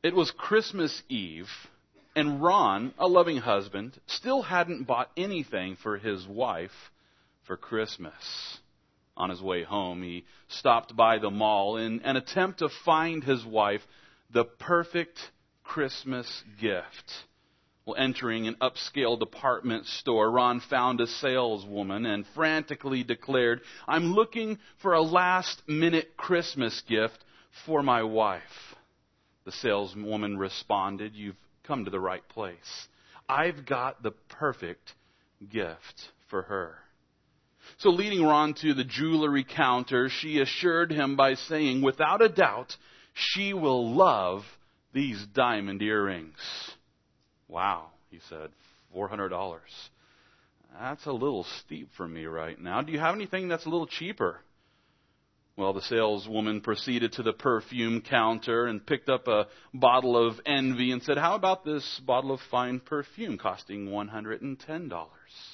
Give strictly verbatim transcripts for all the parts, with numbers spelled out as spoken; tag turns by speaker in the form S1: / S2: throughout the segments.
S1: It was Christmas Eve, and Ron, a loving husband, still hadn't bought anything for his wife for Christmas. On his way home, he stopped by the mall in an attempt to find his wife the perfect Christmas gift. Well, entering an upscale department store, Ron found a saleswoman and frantically declared, "I'm looking for a last-minute Christmas gift for my wife." The saleswoman responded, "You've come to the right place. I've got the perfect gift for her." So leading Ron to the jewelry counter, she assured him by saying, "Without a doubt, she will love these diamond earrings." "Wow," he said, four hundred dollars. "That's a little steep for me right now. Do you have anything that's a little cheaper?" Well, the saleswoman proceeded to the perfume counter and picked up a bottle of Envy and said, "How about this bottle of fine perfume costing one hundred ten dollars?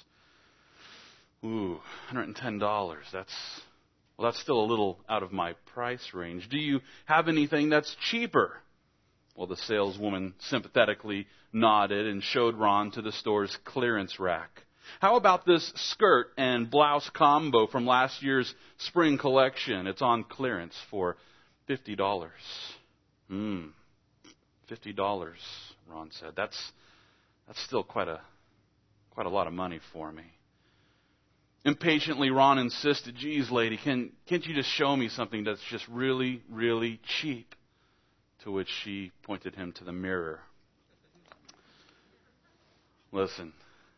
S1: Ooh, one hundred ten dollars. That's, well, that's still a little out of my price range. Do you have anything that's cheaper?" Well, the saleswoman sympathetically nodded and showed Ron to the store's clearance rack. "How about this skirt and blouse combo from last year's spring collection? It's on clearance for fifty dollars. Hmm, fifty dollars, Ron said. That's that's still quite a quite a lot of money for me. Impatiently, Ron insisted, "Geez, lady, can can't you just show me something that's just really, really cheap?" To which she pointed him to the mirror. Listen.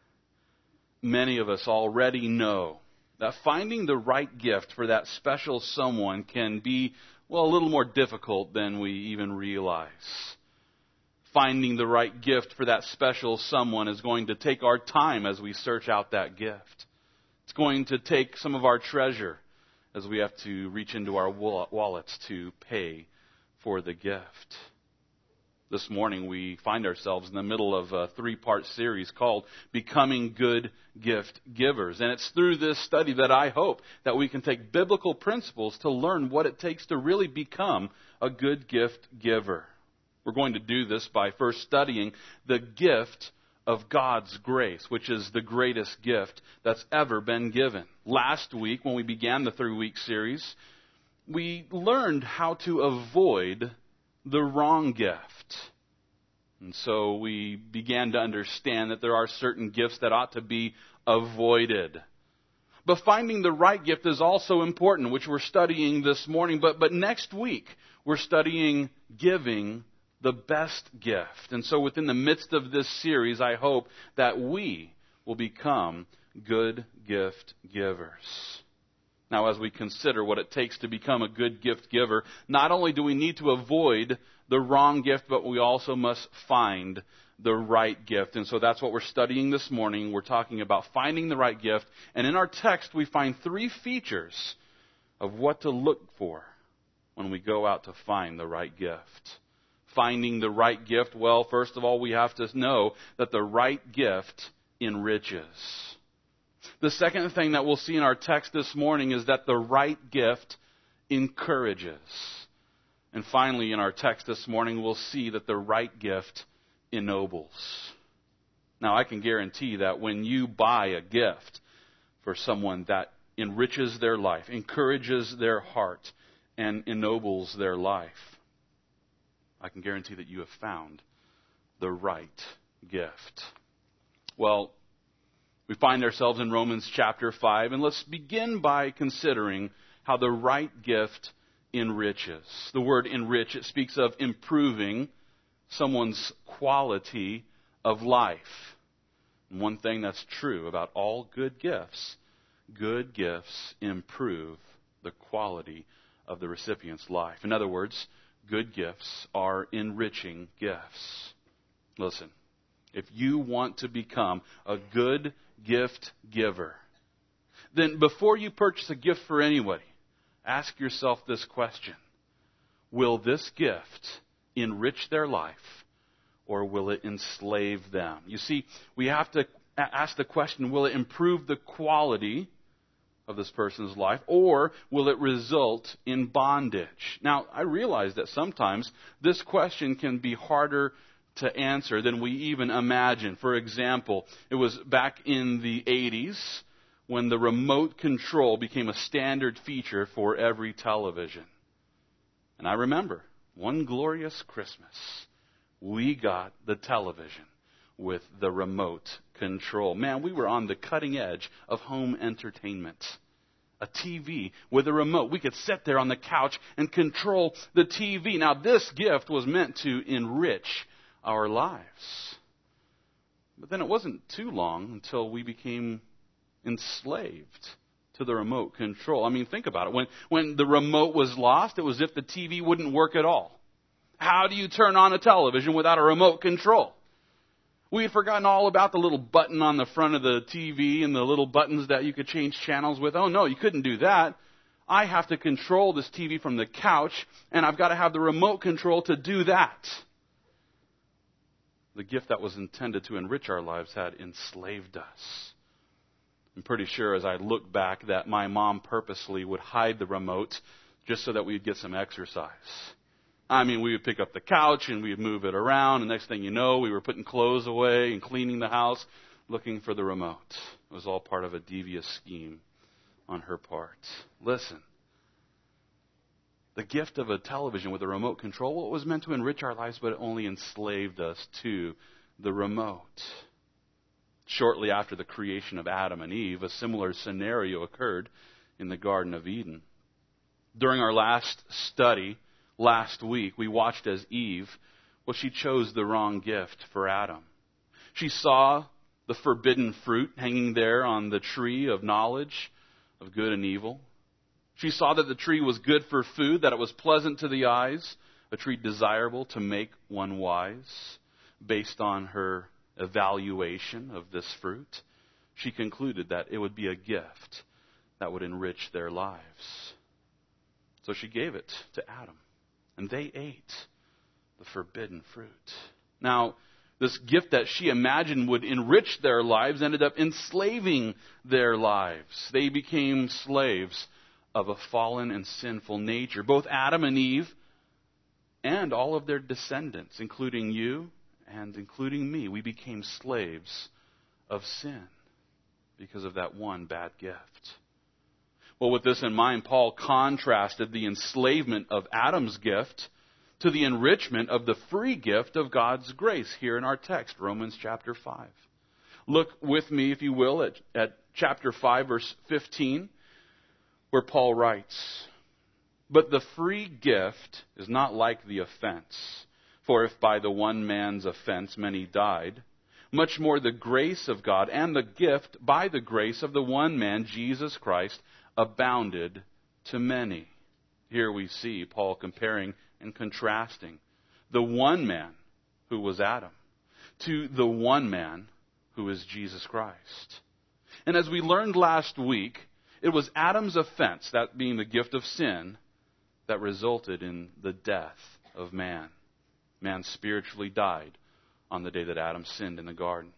S1: Many of us already know that finding the right gift for that special someone can be, well, a little more difficult than we even realize. Finding the right gift for that special someone is going to take our time as we search out that gift. It's going to take some of our treasure as we have to reach into our wallets to pay for the gift. This morning we find ourselves in the middle of a three-part series called Becoming Good Gift Givers. And it's through this study that I hope that we can take biblical principles to learn what it takes to really become a good gift giver. We're going to do this by first studying the gift of God's grace, which is the greatest gift that's ever been given. Last week, when we began the three-week series, we learned how to avoid the wrong gift. And so we began to understand that there are certain gifts that ought to be avoided. But finding the right gift is also important, which we're studying this morning. But, but next week, we're studying giving the best gift. And so within the midst of this series, I hope that we will become good gift givers. Now, as we consider what it takes to become a good gift giver, not only do we need to avoid the wrong gift, but we also must find the right gift. And so that's what we're studying this morning. We're talking about finding the right gift. And in our text, we find three features of what to look for when we go out to find the right gift. Finding the right gift, well, first of all, we have to know that the right gift enriches. The second thing that we'll see in our text this morning is that the right gift encourages. And finally, in our text this morning, we'll see that the right gift ennobles. Now, I can guarantee that when you buy a gift for someone that enriches their life, encourages their heart, and ennobles their life, I can guarantee that you have found the right gift. Well, we find ourselves in Romans chapter five, and let's begin by considering how the right gift enriches. The word enrich, it speaks of improving someone's quality of life. And one thing that's true about all good gifts, good gifts improve the quality of the recipient's life. In other words, good gifts are enriching gifts. Listen, if you want to become a good gift giver, then before you purchase a gift for anybody, ask yourself this question: will this gift enrich their life, or will it enslave them? You see, we have to ask the question, will it improve the quality of this person's life, or will it result in bondage? Now, I realize that sometimes this question can be harder to answer than we even imagine. For example, it was back in the eighties when the remote control became a standard feature for every television. And I remember one glorious Christmas, we got the television with the remote control. Man, we were on the cutting edge of home entertainment. A T V with a remote. We could sit there on the couch and control the T V. Now, this gift was meant to enrich our lives. But then it wasn't too long until we became enslaved to the remote control. I mean, think about it. When, when the remote was lost, it was as if the T V wouldn't work at all. How do you turn on a television without a remote control? We had forgotten all about the little button on the front of the T V and the little buttons that you could change channels with. Oh, no, you couldn't do that. I have to control this T V from the couch, and I've got to have the remote control to do that. The gift that was intended to enrich our lives had enslaved us. I'm pretty sure as I look back that my mom purposely would hide the remote just so that we'd get some exercise. I mean, we would pick up the couch and we would move it around, and next thing you know, we were putting clothes away and cleaning the house, looking for the remote. It was all part of a devious scheme on her part. Listen, the gift of a television with a remote control, well, it was meant to enrich our lives, but it only enslaved us to the remote. Shortly after the creation of Adam and Eve, a similar scenario occurred in the Garden of Eden. During our last study, last week, we watched as Eve, well, she chose the wrong gift for Adam. She saw the forbidden fruit hanging there on the tree of knowledge of good and evil. She saw that the tree was good for food, that it was pleasant to the eyes, a tree desirable to make one wise. Based on her evaluation of this fruit, she concluded that it would be a gift that would enrich their lives. So she gave it to Adam. And they ate the forbidden fruit. Now, this gift that she imagined would enrich their lives ended up enslaving their lives. They became slaves of a fallen and sinful nature. Both Adam and Eve and all of their descendants, including you and including me, we became slaves of sin because of that one bad gift. Well, with this in mind, Paul contrasted the enslavement of Adam's gift to the enrichment of the free gift of God's grace here in our text, Romans chapter five. Look with me, if you will, at, at chapter five, verse fifteen, where Paul writes, "But the free gift is not like the offense. For if by the one man's offense many died, much more the grace of God and the gift by the grace of the one man, Jesus Christ, abounded to many." Here we see Paul comparing and contrasting the one man who was Adam to the one man who is Jesus Christ. And as we learned last week, it was Adam's offense, that being the gift of sin, that resulted in the death of man. Man spiritually died on the day that Adam sinned in the garden.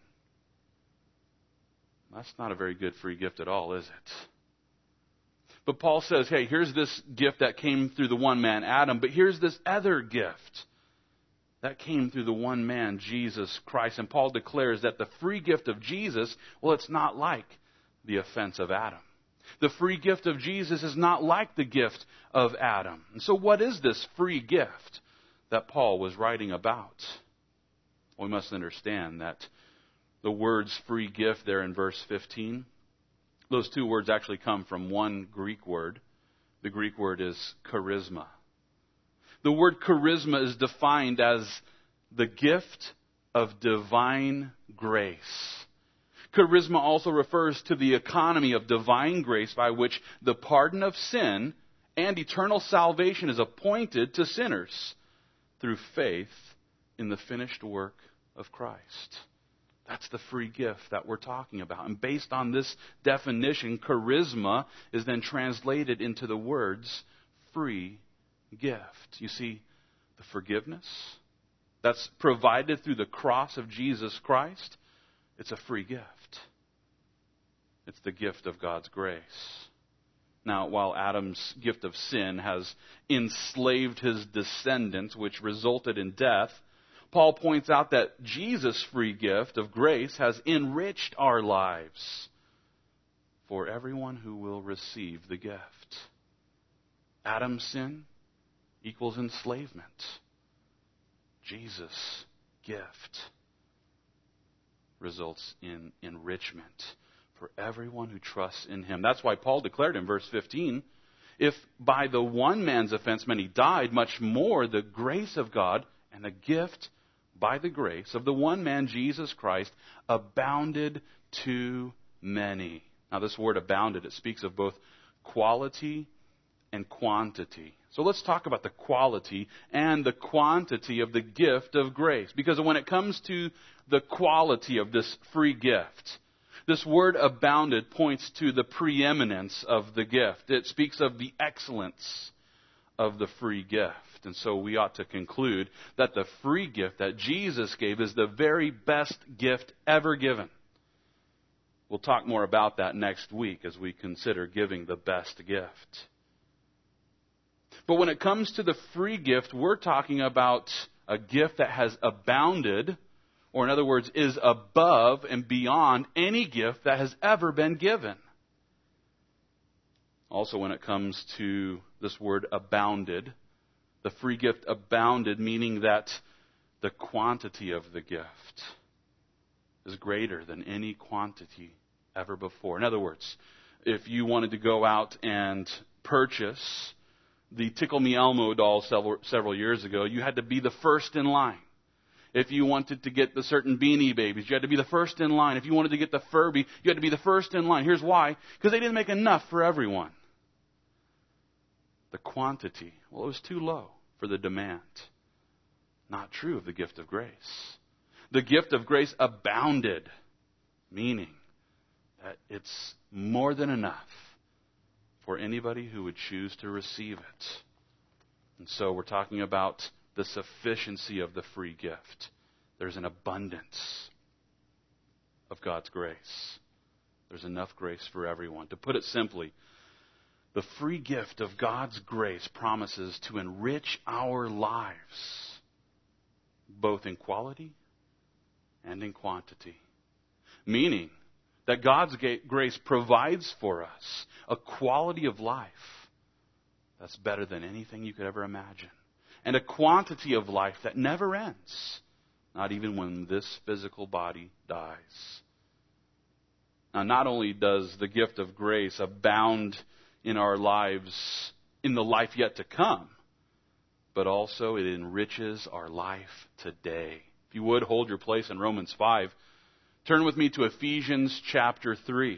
S1: That's not a very good free gift at all, is it? But Paul says, hey, here's this gift that came through the one man, Adam, but here's this other gift that came through the one man, Jesus Christ. And Paul declares that the free gift of Jesus, well, it's not like the offense of Adam. The free gift of Jesus is not like the gift of Adam. And so what is this free gift that Paul was writing about? Well, we must understand that the words free gift there in verse fifteen, those two words actually come from one Greek word. The Greek word is charisma. The word charisma is defined as the gift of divine grace. Charisma also refers to the economy of divine grace by which the pardon of sin and eternal salvation is appointed to sinners through faith in the finished work of Christ. That's the free gift that we're talking about. And based on this definition, charisma is then translated into the words free gift. You see, the forgiveness that's provided through the cross of Jesus Christ, it's a free gift. It's the gift of God's grace. Now, while Adam's gift of sin has enslaved his descendants, which resulted in death, Paul points out that Jesus' free gift of grace has enriched our lives for everyone who will receive the gift. Adam's sin equals enslavement. Jesus' gift results in enrichment for everyone who trusts in him. That's why Paul declared in verse fifteen, if by the one man's offense many died, much more the grace of God and the gift by the grace of the one man, Jesus Christ, abounded to many. Now this word abounded, it speaks of both quality and quantity. So let's talk about the quality and the quantity of the gift of grace. Because when it comes to the quality of this free gift, this word abounded points to the preeminence of the gift. It speaks of the excellence of the free gift. And so we ought to conclude that the free gift that Jesus gave is the very best gift ever given. We'll talk more about that next week as we consider giving the best gift. But when it comes to the free gift, we're talking about a gift that has abounded, or in other words, is above and beyond any gift that has ever been given. Also, when it comes to this word abounded, the free gift abounded, meaning that the quantity of the gift is greater than any quantity ever before. In other words, if you wanted to go out and purchase the Tickle Me Elmo doll several, several years ago, you had to be the first in line. If you wanted to get the certain Beanie Babies, you had to be the first in line. If you wanted to get the Furby, you had to be the first in line. Here's why. Because they didn't make enough for everyone. The quantity, well, it was too low for the demand. Not true of the gift of grace. The gift of grace abounded, meaning that it's more than enough for anybody who would choose to receive it. And so we're talking about the sufficiency of the free gift. There's an abundance of God's grace. There's enough grace for everyone. To put it simply, the free gift of God's grace promises to enrich our lives, both in quality and in quantity. Meaning that God's grace provides for us a quality of life that's better than anything you could ever imagine. And a quantity of life that never ends, not even when this physical body dies. Now, not only does the gift of grace abound in our lives in the life yet to come, but also it enriches our life today. If you would, hold your place in Romans five. Turn with me to Ephesians chapter three.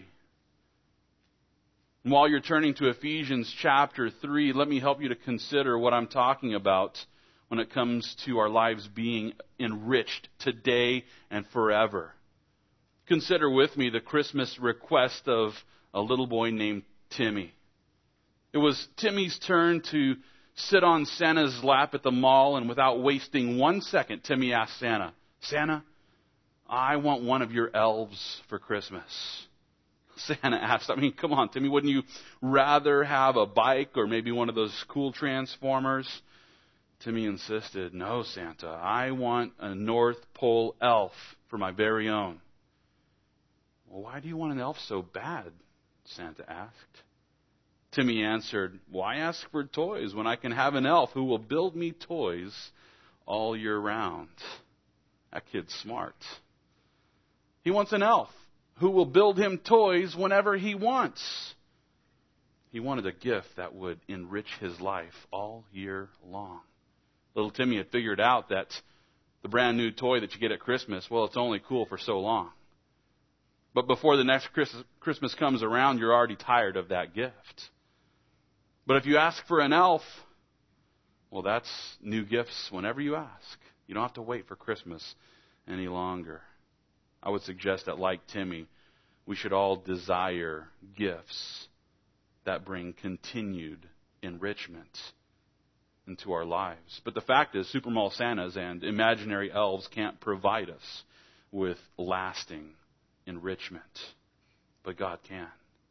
S1: And while you're turning to Ephesians chapter three, let me help you to consider what I'm talking about when it comes to our lives being enriched today and forever. Consider with me the Christmas request of a little boy named Timmy. It was Timmy's turn to sit on Santa's lap at the mall, and without wasting one second, Timmy asked Santa, Santa, I want one of your elves for Christmas. Santa asked, I mean, come on, Timmy, wouldn't you rather have a bike or maybe one of those cool Transformers? Timmy insisted, no, Santa, I want a North Pole elf for my very own. Well, why do you want an elf so bad? Santa asked. Timmy answered, why ask for toys when I can have an elf who will build me toys all year round? That kid's smart. He wants an elf who will build him toys whenever he wants. He wanted a gift that would enrich his life all year long. Little Timmy had figured out that the brand new toy that you get at Christmas, well, it's only cool for so long. But before the next Christmas comes around, you're already tired of that gift. But if you ask for an elf, well, that's new gifts whenever you ask. You don't have to wait for Christmas any longer. I would suggest that, like Timmy, we should all desire gifts that bring continued enrichment into our lives. But the fact is, Super Mall Santas and imaginary elves can't provide us with lasting enrichment. But God can.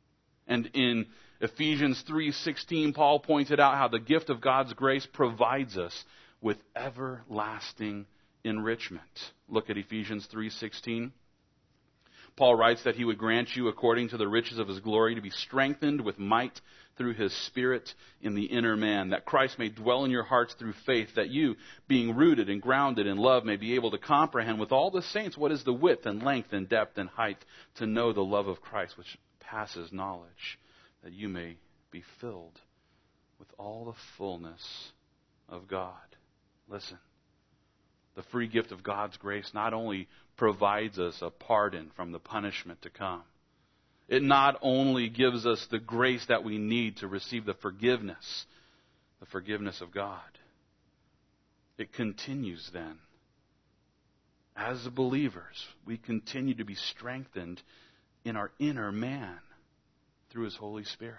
S1: And in Ephesians three sixteen, Paul pointed out how the gift of God's grace provides us with everlasting enrichment. Look at Ephesians three sixteen. Paul writes that he would grant you, according to the riches of his glory, to be strengthened with might through his Spirit in the inner man, that Christ may dwell in your hearts through faith, that you, being rooted and grounded in love, may be able to comprehend with all the saints what is the width and length and depth and height, to know the love of Christ, which passes knowledge, that you may be filled with all the fullness of God. Listen, the free gift of God's grace not only provides us a pardon from the punishment to come, it not only gives us the grace that we need to receive the forgiveness, the forgiveness of God. It continues then. As believers, we continue to be strengthened in our inner man through His Holy Spirit.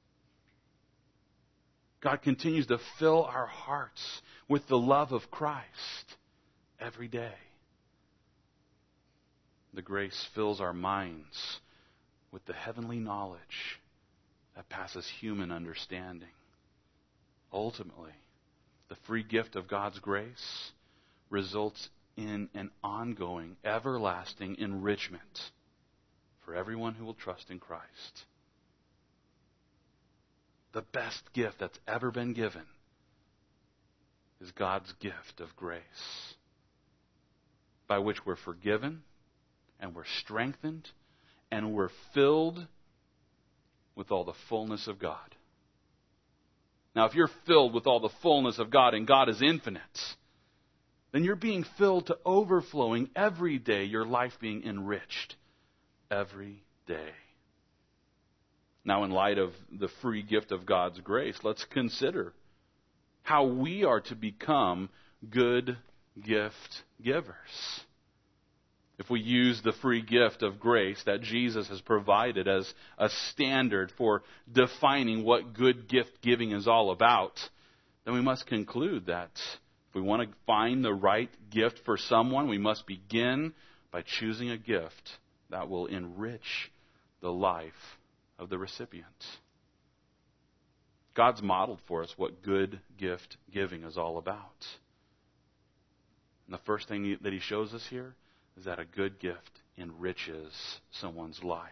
S1: God continues to fill our hearts with the love of Christ every day. The grace fills our minds with the heavenly knowledge that passes human understanding. Ultimately, the free gift of God's grace results in an ongoing, everlasting enrichment for everyone who will trust in Christ. The best gift that's ever been given is God's gift of grace, by which we're forgiven and we're strengthened and we're filled with all the fullness of God. Now, if you're filled with all the fullness of God and God is infinite, then you're being filled to overflowing every day, your life being enriched every day. Now, in light of the free gift of God's grace, let's consider how we are to become good gift givers. If we use the free gift of grace that Jesus has provided as a standard for defining what good gift giving is all about, then we must conclude that if we want to find the right gift for someone, we must begin by choosing a gift that will enrich the life of the recipient. God's modeled for us what good gift giving is all about. And the first thing that He shows us here is that a good gift enriches someone's life.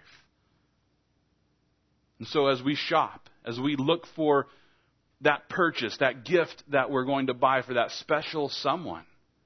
S1: And so as we shop, as we look for that purchase, that gift that we're going to buy for that special someone,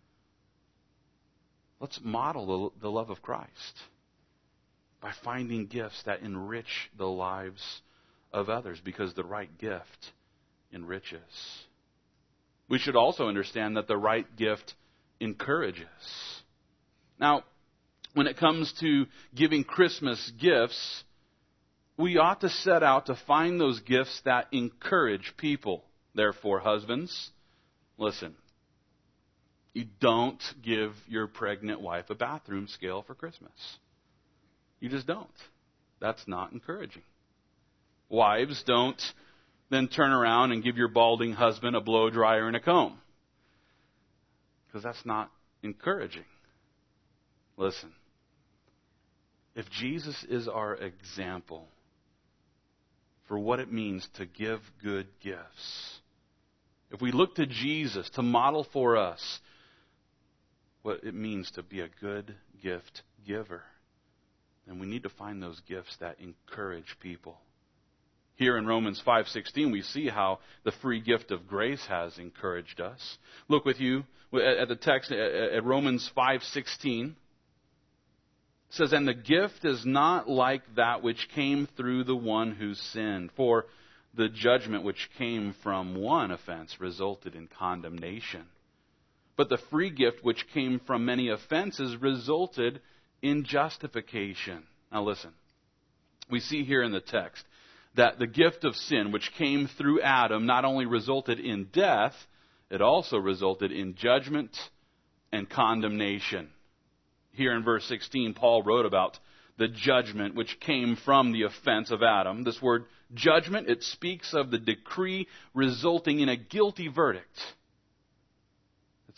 S1: let's model the, the love of Christ by finding gifts that enrich the lives of others, because the right gift enriches. We should also understand that the right gift encourages. Now, when it comes to giving Christmas gifts, we ought to set out to find those gifts that encourage people. Therefore, husbands, listen. You don't give your pregnant wife a bathroom scale for Christmas. You just don't. That's not encouraging. Wives, don't then turn around and give your balding husband a blow dryer and a comb, because that's not encouraging. Listen, if Jesus is our example for what it means to give good gifts, if we look to Jesus to model for us what it means to be a good gift giver, then we need to find those gifts that encourage people. Here in Romans five sixteen, we see how the free gift of grace has encouraged us. Look with you at the text at Romans five sixteen. It says, "And the gift is not like that which came through the one who sinned. For the judgment which came from one offense resulted in condemnation. But the free gift which came from many offenses resulted in justification." Now listen, we see here in the text that the gift of sin which came through Adam not only resulted in death, it also resulted in judgment and condemnation. Here in verse sixteen, Paul wrote about the judgment which came from the offense of Adam. This word judgment, it speaks of the decree resulting in a guilty verdict. It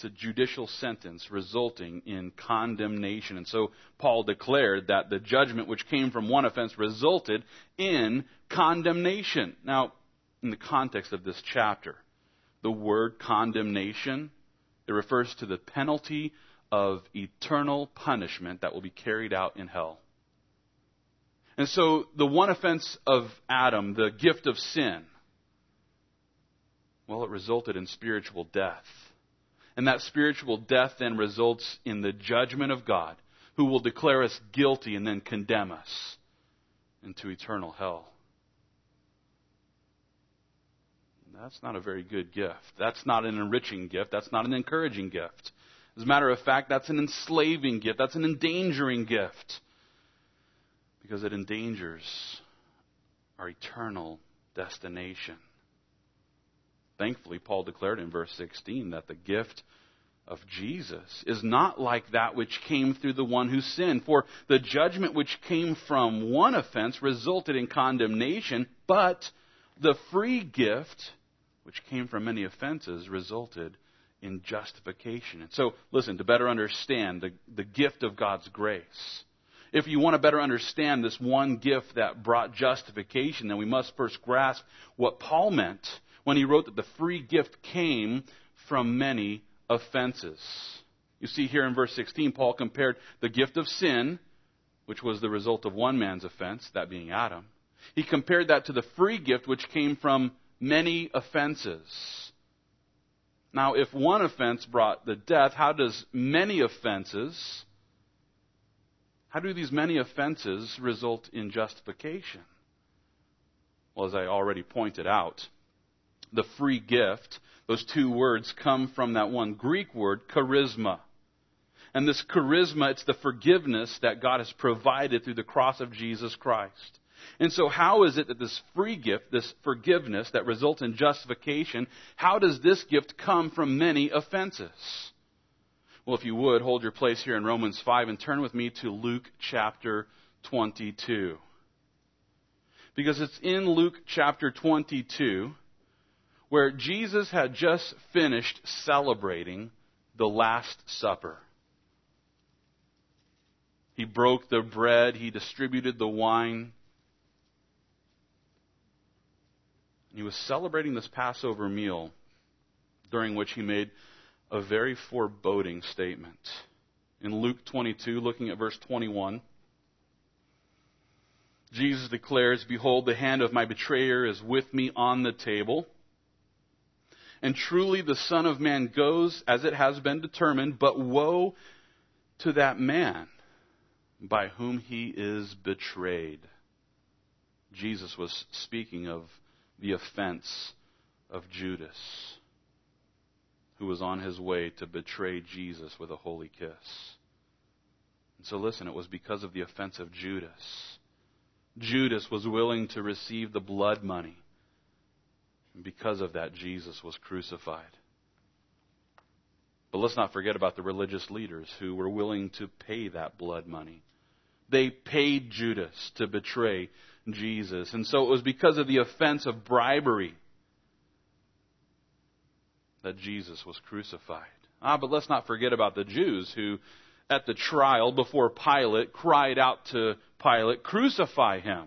S1: It's a judicial sentence resulting in condemnation. And so Paul declared that the judgment which came from one offense resulted in condemnation. Now, in the context of this chapter, the word condemnation, it refers to the penalty of eternal punishment that will be carried out in hell. And so the one offense of Adam, the gift of sin, well, it resulted in spiritual death. And that spiritual death then results in the judgment of God, who will declare us guilty and then condemn us into eternal hell. That's not a very good gift. That's not an enriching gift. That's not an encouraging gift. As a matter of fact, that's an enslaving gift. That's an endangering gift. Because it endangers our eternal destination. Thankfully, Paul declared in verse sixteen that the gift of Jesus is not like that which came through the one who sinned. For the judgment which came from one offense resulted in condemnation, but the free gift which came from many offenses resulted in justification. And so, listen, to better understand the, the gift of God's grace, if you want to better understand this one gift that brought justification, then we must first grasp what Paul meant when he wrote that the free gift came from many offenses. You see here in verse sixteen, Paul compared the gift of sin, which was the result of one man's offense, that being Adam. He compared that to the free gift which came from many offenses. Now, if one offense brought the death, how does many offenses, how do these many offenses result in justification? Well, as I already pointed out, the free gift, those two words come from that one Greek word, charisma. And this charisma, it's the forgiveness that God has provided through the cross of Jesus Christ. And so how is it that this free gift, this forgiveness that results in justification, how does this gift come from many offenses? Well, if you would, hold your place here in Romans five and turn with me to Luke chapter twenty-two. Because it's in Luke chapter twenty-two where Jesus had just finished celebrating the Last Supper. He broke the bread, he distributed the wine. He was celebrating this Passover meal, during which he made a very foreboding statement. In Luke twenty-two, looking at verse twenty-one, Jesus declares, "Behold, the hand of my betrayer is with me on the table. And truly the Son of Man goes as it has been determined, but woe to that man by whom he is betrayed." Jesus was speaking of the offense of Judas, who was on his way to betray Jesus with a holy kiss. And so listen, it was because of the offense of Judas. Judas was willing to receive the blood money. And because of that, Jesus was crucified. But let's not forget about the religious leaders who were willing to pay that blood money. They paid Judas to betray Jesus. And so it was because of the offense of bribery that Jesus was crucified. Ah, but let's not forget about the Jews who, at the trial before Pilate, cried out to Pilate, "Crucify him,"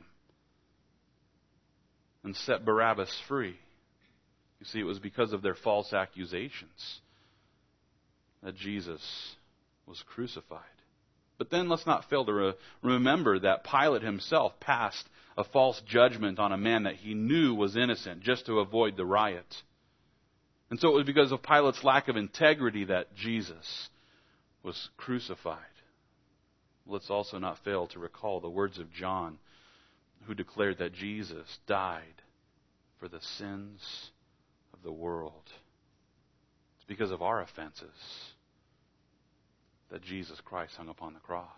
S1: and set Barabbas free. You see, it was because of their false accusations that Jesus was crucified. But then let's not fail to re- remember that Pilate himself passed a false judgment on a man that he knew was innocent just to avoid the riot. And so it was because of Pilate's lack of integrity that Jesus was crucified. Let's also not fail to recall the words of John, who declared that Jesus died for the sins of the world. It's because of our offenses that Jesus Christ hung upon the cross.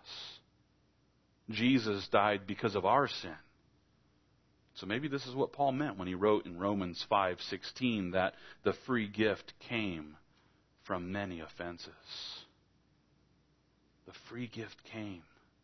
S1: Jesus died because of our sin. So maybe this is what Paul meant when he wrote in Romans five sixteen that the free gift came from many offenses. The free gift came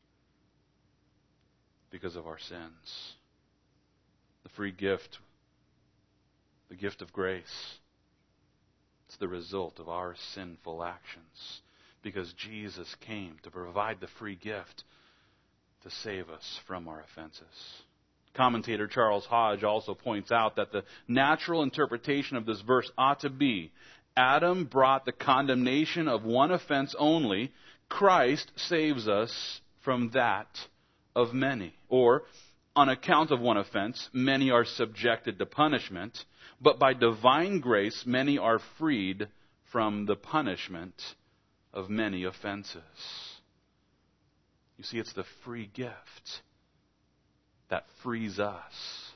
S1: because of our sins. The free gift, the gift of grace, It's the result of our sinful actions, because Jesus came to provide the free gift to save us from our offenses. Commentator Charles Hodge also points out that the natural interpretation of this verse ought to be, Adam brought the condemnation of one offense only, Christ saves us from that of many. Or, on account of one offense, many are subjected to punishment, but by divine grace, many are freed from the punishment of many offenses. You see, it's the free gift that frees us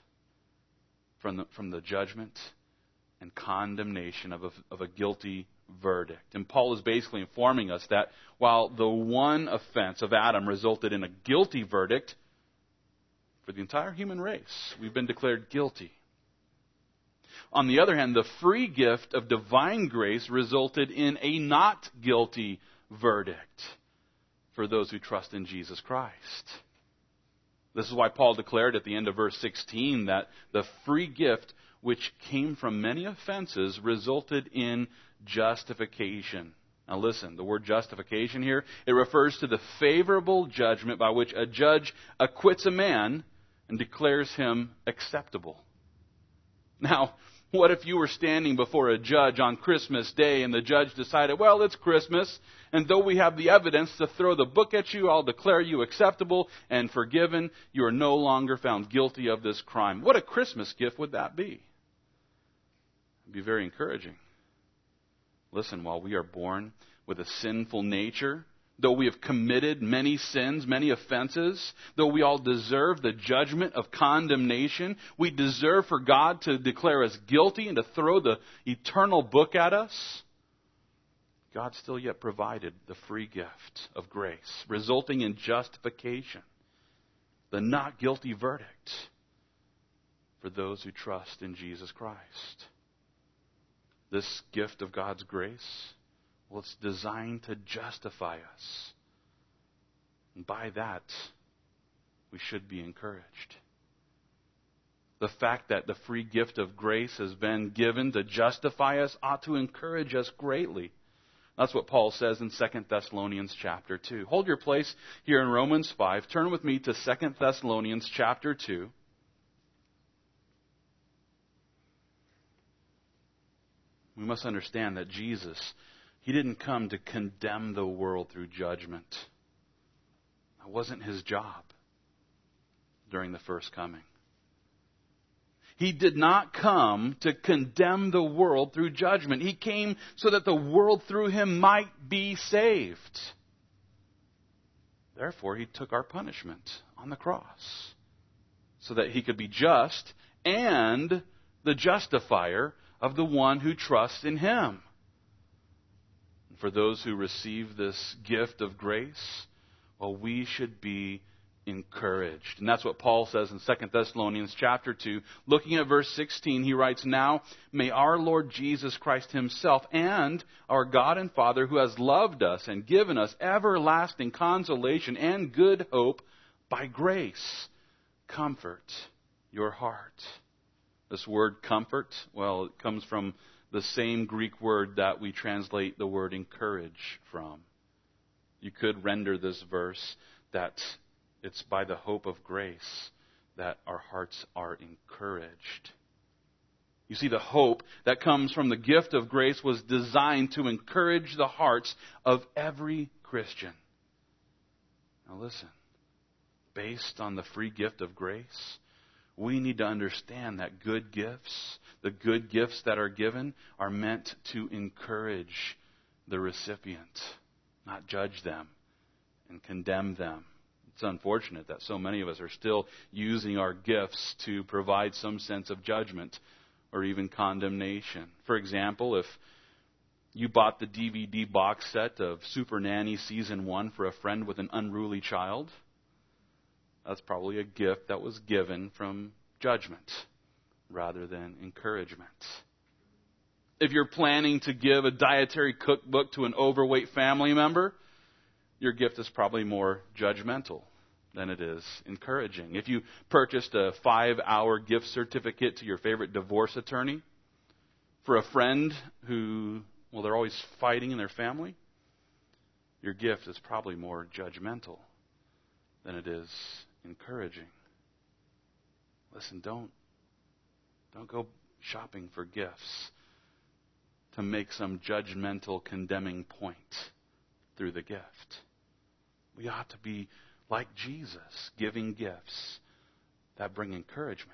S1: from the, from the judgment and condemnation of a, of a guilty verdict. And Paul is basically informing us that while the one offense of Adam resulted in a guilty verdict, for the entire human race, we've been declared guilty. On the other hand, the free gift of divine grace resulted in a not guilty verdict for those who trust in Jesus Christ. This is why Paul declared at the end of verse sixteen that the free gift which came from many offenses resulted in justification. Now listen, the word justification here, it refers to the favorable judgment by which a judge acquits a man and declares him acceptable. Now, what if you were standing before a judge on Christmas Day and the judge decided, well, it's Christmas, and though we have the evidence to throw the book at you, I'll declare you acceptable and forgiven. You are no longer found guilty of this crime. What a Christmas gift would that be? It'd be very encouraging. Listen, while we are born with a sinful nature, though we have committed many sins, many offenses, though we all deserve the judgment of condemnation, we deserve for God to declare us guilty and to throw the eternal book at us, God still yet provided the free gift of grace, resulting in justification, the not guilty verdict for those who trust in Jesus Christ. This gift of God's grace, well, it's designed to justify us. And by that, we should be encouraged. The fact that the free gift of grace has been given to justify us ought to encourage us greatly. That's what Paul says in Second Thessalonians chapter two. Hold your place here in Romans five. Turn with me to Second Thessalonians chapter two. We must understand that Jesus, He didn't come to condemn the world through judgment. That wasn't His job during the first coming. He did not come to condemn the world through judgment. He came so that the world through Him might be saved. Therefore, He took our punishment on the cross so that He could be just and the justifier of the one who trusts in Him. For those who receive this gift of grace, well, we should be encouraged. And that's what Paul says in Second Thessalonians chapter two. Looking at verse sixteen, he writes, "Now may our Lord Jesus Christ Himself and our God and Father, who has loved us and given us everlasting consolation and good hope by grace, comfort your heart." This word comfort, well, it comes from the same Greek word that we translate the word encourage from. You could render this verse that it's by the hope of grace that our hearts are encouraged. You see, the hope that comes from the gift of grace was designed to encourage the hearts of every Christian. Now listen, based on the free gift of grace, we need to understand that good gifts, the good gifts that are given, are meant to encourage the recipient, not judge them and condemn them. It's unfortunate that so many of us are still using our gifts to provide some sense of judgment or even condemnation. For example, if you bought the D V D box set of Super Nanny Season one for a friend with an unruly child, that's probably a gift that was given from judgment rather than encouragement. If you're planning to give a dietary cookbook to an overweight family member, your gift is probably more judgmental than it is encouraging. If you purchased a five-hour gift certificate to your favorite divorce attorney, For a friend who, well, they're always fighting in their family, your gift is probably more judgmental than it is encouraging. Listen, don't, don't go shopping for gifts to make some judgmental, condemning point through the gift. We ought to be like Jesus, giving gifts that bring encouragement.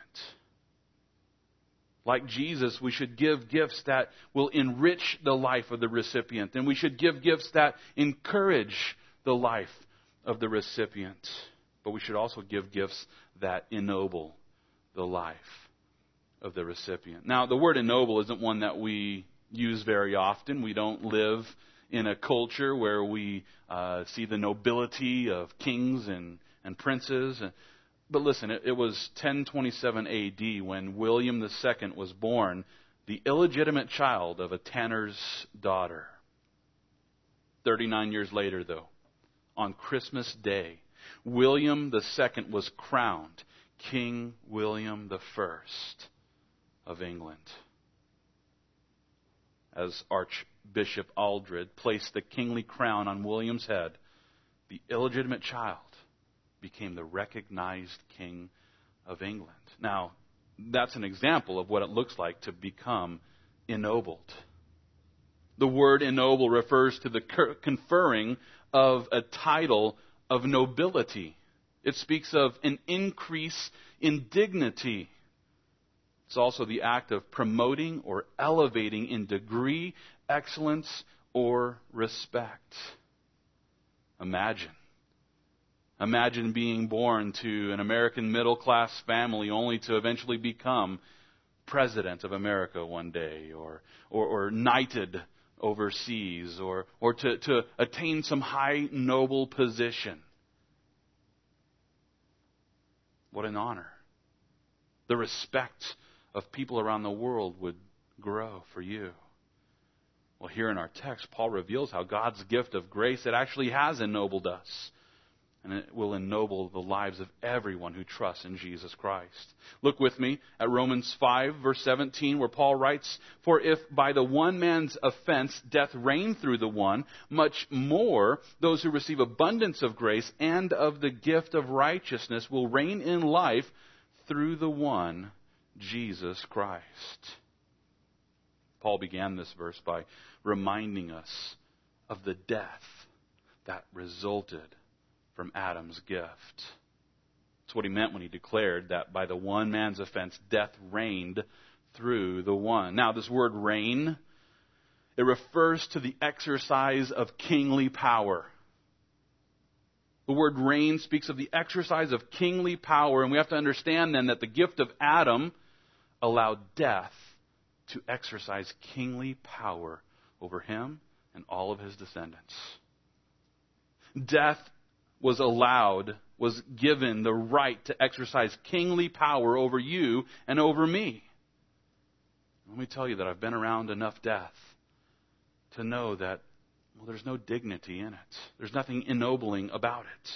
S1: Like Jesus, we should give gifts that will enrich the life of the recipient, and we should give gifts that encourage the life of the recipient. But we should also give gifts that ennoble the life of the recipient. Now, the word ennoble isn't one that we use very often. We don't live in a culture where we uh, see the nobility of kings and, and princes. But listen, it, it was ten twenty-seven A D when William the Second was born, the illegitimate child of a tanner's daughter. thirty-nine years later, though, on Christmas Day, William the Second was crowned King William the First of England. As Archbishop Aldred placed the kingly crown on William's head, the illegitimate child became the recognized King of England. Now, that's an example of what it looks like to become ennobled. The word ennoble refers to the conferring of a title of nobility. It speaks of an increase in dignity. It's also the act of promoting or elevating in degree, excellence, or respect. Imagine. Imagine being born to an American middle-class family only to eventually become President of America one day, or or, or knighted overseas, or, or to, to attain some high, noble position. What an honor. The respect of people around the world would grow for you. Well, here in our text, Paul reveals how God's gift of grace, it actually has ennobled us. And it will ennoble the lives of everyone who trusts in Jesus Christ. Look with me at Romans five, verse seventeen, where Paul writes, "For if by the one man's offense death reigned through the one, much more those who receive abundance of grace and of the gift of righteousness will reign in life through the one, Jesus Christ." Paul began this verse by reminding us of the death that resulted from Adam's gift. That's what he meant when he declared that by the one man's offense, death reigned through the one. Now, this word reign, it refers to the exercise of kingly power. The word reign speaks of the exercise of kingly power, and we have to understand then that the gift of Adam allowed death to exercise kingly power over him and all of his descendants. Death was allowed, was given the right to exercise kingly power over you and over me. Let me tell you that I've been around enough death to know that, well, there's no dignity in it. There's nothing ennobling about it.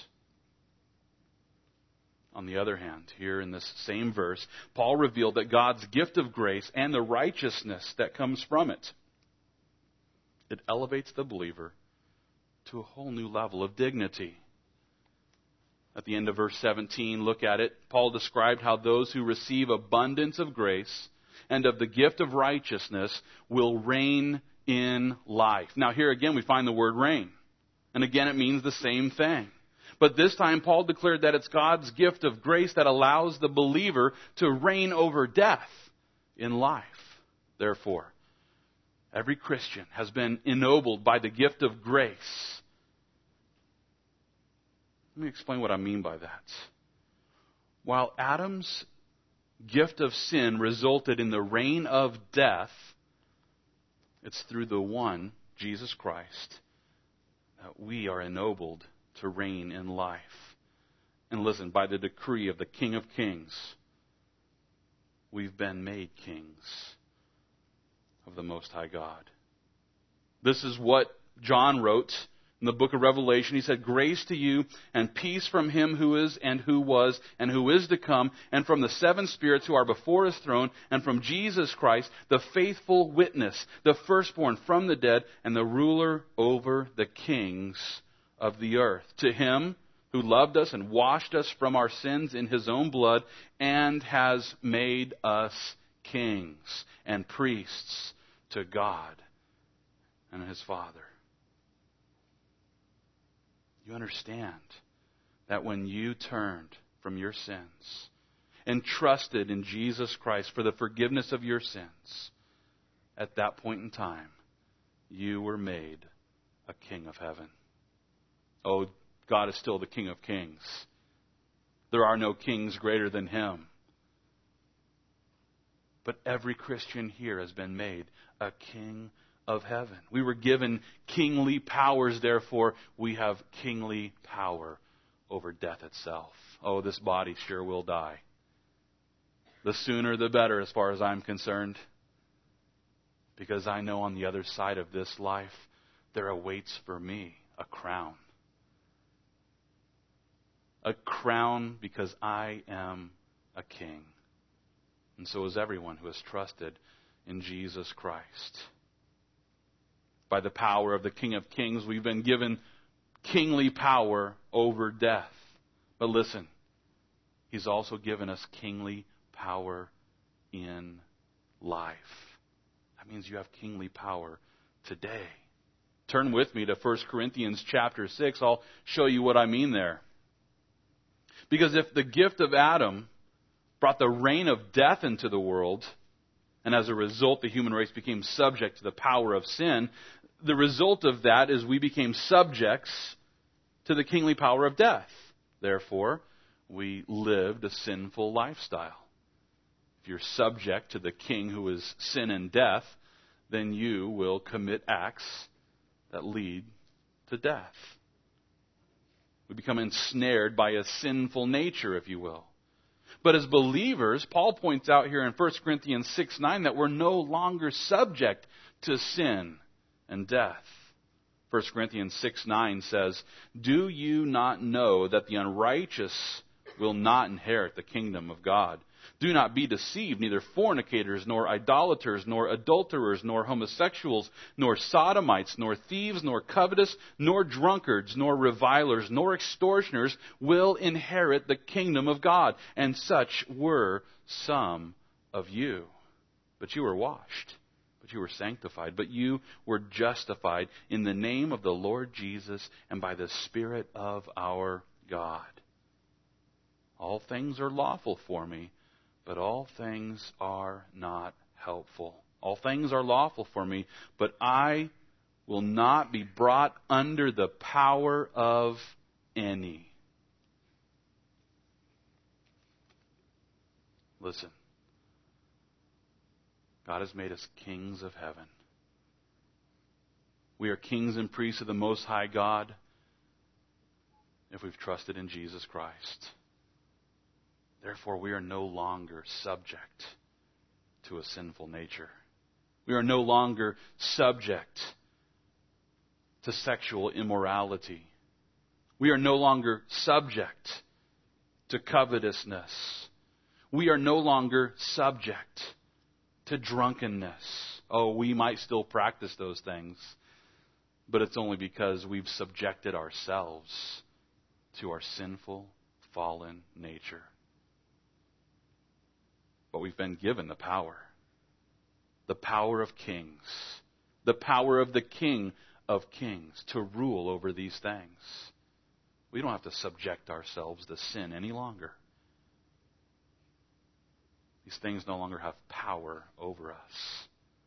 S1: On the other hand, here in this same verse, Paul revealed that God's gift of grace and the righteousness that comes from it, it elevates the believer to a whole new level of dignity. At the end of verse seventeen, look at it. Paul described how those who receive abundance of grace and of the gift of righteousness will reign in life. Now here again we find the word reign. And again it means the same thing. But this time Paul declared that it's God's gift of grace that allows the believer to reign over death in life. Therefore, every Christian has been ennobled by the gift of grace. Let me explain what I mean by that. While Adam's gift of sin resulted in the reign of death, it's through the one, Jesus Christ, that we are ennobled to reign in life. And listen, by the decree of the King of Kings, we've been made kings of the Most High God. This is what John wrote In the book of Revelation, he said, grace to you and peace from him who is and who was and who is to come, and from the seven spirits who are before his throne, and from Jesus Christ, the faithful witness, the firstborn from the dead, and the ruler over the kings of the earth. To him who loved us and washed us from our sins in his own blood, and has made us kings and priests to God and his Father. You understand that when you turned from your sins and trusted in Jesus Christ for the forgiveness of your sins, at that point in time, you were made a king of heaven. Oh, God is still the King of kings. There are no kings greater than him. But every Christian here has been made a king of heaven. We were given kingly powers, therefore we have kingly power over death itself. Oh, this body sure will die. The sooner the better as far as I'm concerned. Because I know on the other side of this life, there awaits for me a crown. A crown because I am a king. And so is everyone who has trusted in Jesus Christ. By the power of the King of Kings, we've been given kingly power over death. But listen, he's also given us kingly power in life. That means you have kingly power today. Turn with me to First Corinthians chapter six. I'll show you what I mean there. Because if the gift of Adam brought the reign of death into the world, and as a result the human race became subject to the power of sin, the result of that is we became subjects to the kingly power of death. Therefore, we lived a sinful lifestyle. If you're subject to the king who is sin and death, then you will commit acts that lead to death. We become ensnared by a sinful nature, if you will. But as believers, Paul points out here in First Corinthians six nine that we're no longer subject to sin and death. First Corinthians six nine says, do you not know that the unrighteous will not inherit the kingdom of God? Do not be deceived, neither fornicators, nor idolaters, nor adulterers, nor homosexuals, nor sodomites, nor thieves, nor covetous, nor drunkards, nor revilers, nor extortioners will inherit the kingdom of God. And such were some of you. But you were washed, but you were sanctified, but you were justified in the name of the Lord Jesus and by the Spirit of our God. All things are lawful for me, but all things are not helpful. All things are lawful for me, but I will not be brought under the power of any. Listen. God has made us kings of heaven. We are kings and priests of the Most High God if we've trusted in Jesus Christ. Therefore, we are no longer subject to a sinful nature. We are no longer subject to sexual immorality. We are no longer subject to covetousness. We are no longer subject to drunkenness. Oh, we might still practice those things, but it's only because we've subjected ourselves to our sinful, fallen nature. But we've been given the power. The power of kings. The power of the King of kings to rule over these things. We don't have to subject ourselves to sin any longer. These things no longer have power over us.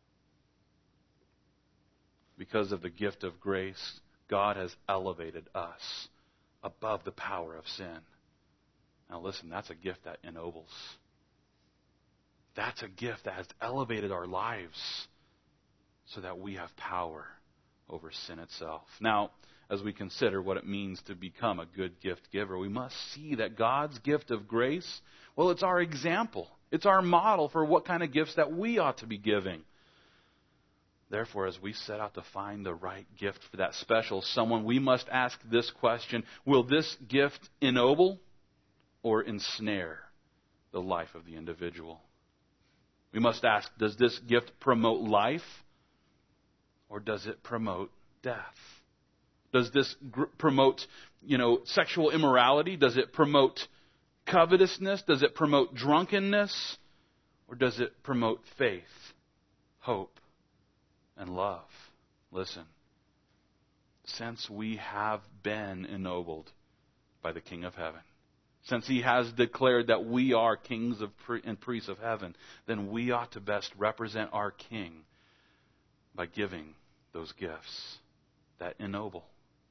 S1: Because of the gift of grace, God has elevated us above the power of sin. Now listen, that's a gift that ennobles. That's a gift that has elevated our lives so that we have power over sin itself. Now, as we consider what it means to become a good gift giver, we must see that God's gift of grace, well, it's our example. It's our model for what kind of gifts that we ought to be giving. Therefore, as we set out to find the right gift for that special someone, we must ask this question: will this gift ennoble or ensnare the life of the individual? We must ask, does this gift promote life or does it promote death? Does this gr- promote, you know, sexual immorality? Does it promote covetousness? Does it promote drunkenness? Or does it promote faith, hope, and love? Listen, since we have been ennobled by the King of Heaven, since He has declared that we are kings of pre- and priests of heaven, then we ought to best represent our King by giving those gifts that ennoble.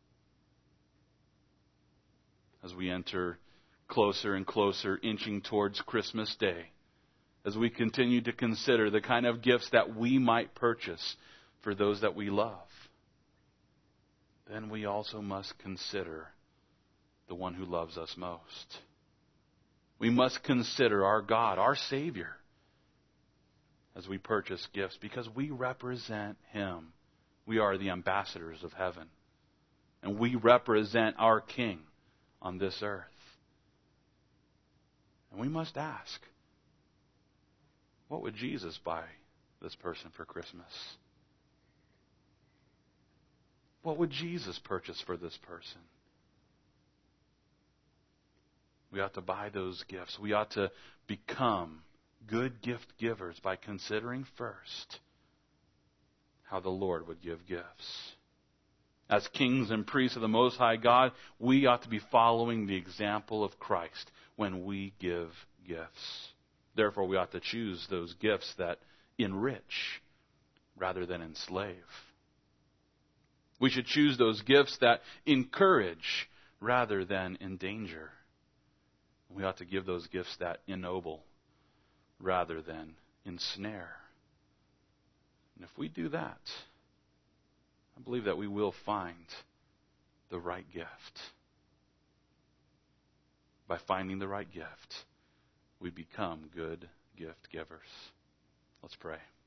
S1: As we enter closer and closer, inching towards Christmas Day, as we continue to consider the kind of gifts that we might purchase for those that we love, then we also must consider the one who loves us most. We must consider our God, our Savior, as we purchase gifts, because we represent Him. We are the ambassadors of heaven, and we represent our King on this earth. And we must ask, what would Jesus buy this person for Christmas? What would Jesus purchase for this person? We ought to buy those gifts. We ought to become good gift givers by considering first how the Lord would give gifts. As kings and priests of the Most High God, we ought to be following the example of Christ when we give gifts. Therefore, we ought to choose those gifts that enrich rather than enslave. We should choose those gifts that encourage rather than endanger. We ought to give those gifts that ennoble rather than ensnare. And if we do that, I believe that we will find the right gift. By finding the right gift, we become good gift givers. Let's pray.